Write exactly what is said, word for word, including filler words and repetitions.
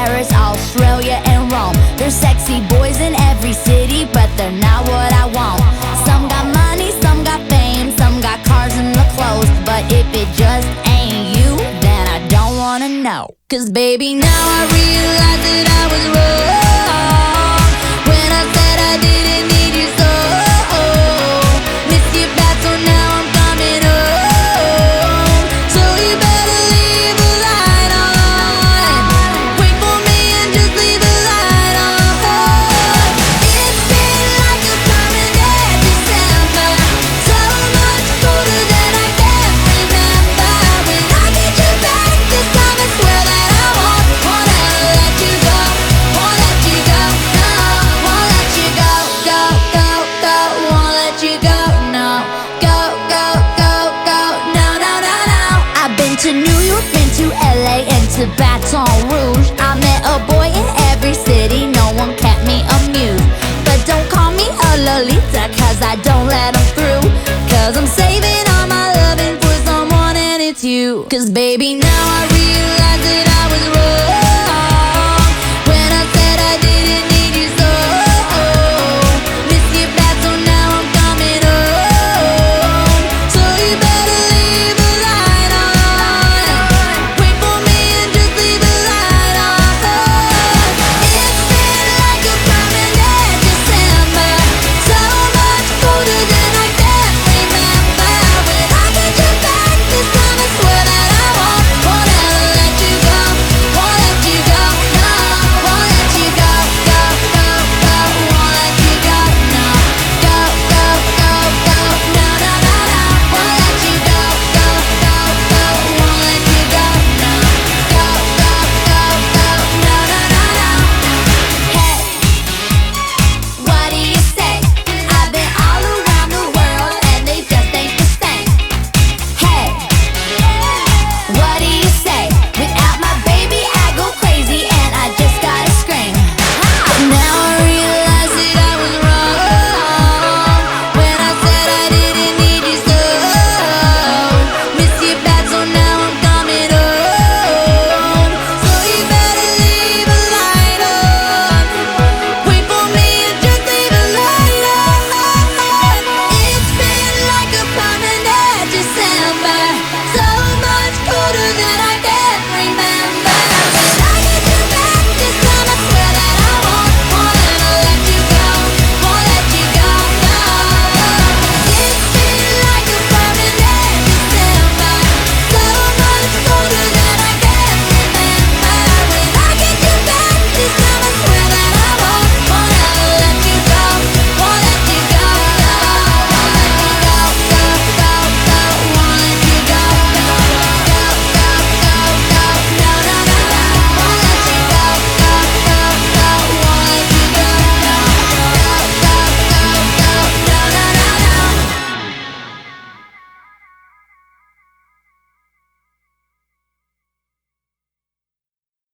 Paris, Australia, and Rome. There's sexy boys in every city, but they're not what I want. Some got money, some got fame, some got cars and the clothes. But if it just ain't you, then I don't wanna know. Cause baby, now I realize that I was wrong when I said I didn't need you so. Miss you bad, so now I'm coming home. So you better leave the light on. Wait for me and just leave the light on. It's been like a permanent December, so much colder than I can remember. When I get you back this time, I swear that I won't, won't ever let you go, won't let you go, no, won't let you go, go, go, go, won't let you go, no, go, go, go, go, no, no, no, no. I've been to New York, been to L A, and to Baton Rouge. I met a boy in every city, no one kept me amused. But don't call me a Lolita, cause I don't let them through. Cause I'm saving all my loving for someone, and it's you. Cause baby, now I realize that